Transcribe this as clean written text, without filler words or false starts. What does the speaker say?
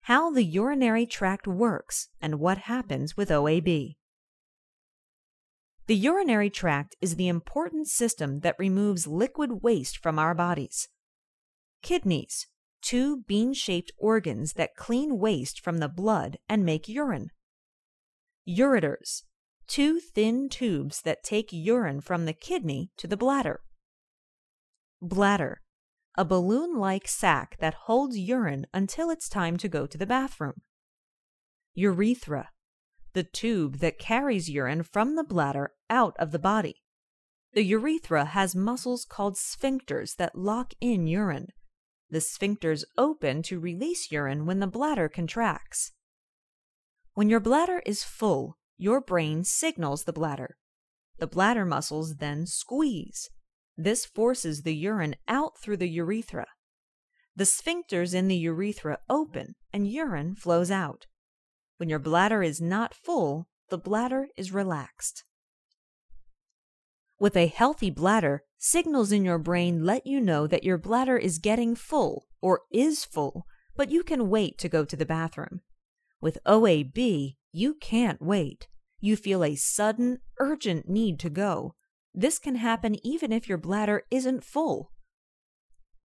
how the urinary tract works and what happens with OAB. The urinary tract is the important system that removes liquid waste from our bodies. Kidneys, two bean-shaped organs that clean waste from the blood and make urine. Ureters, two thin tubes that take urine from the kidney to the bladder. Bladder, a balloon-like sac that holds urine until it's time to go to the bathroom. Urethra, the tube that carries urine from the bladder out of the body. The urethra has muscles called sphincters that lock in urine. The sphincters open to release urine when the bladder contracts. When your bladder is full, your brain signals the bladder. The bladder muscles then squeeze. This forces the urine out through the urethra. The sphincters in the urethra open and urine flows out. When your bladder is not full, the bladder is relaxed. With a healthy bladder, signals in your brain let you know that your bladder is getting full or is full, but you can wait to go to the bathroom. With OAB, you can't wait. You feel a sudden, urgent need to go. This can happen even if your bladder isn't full.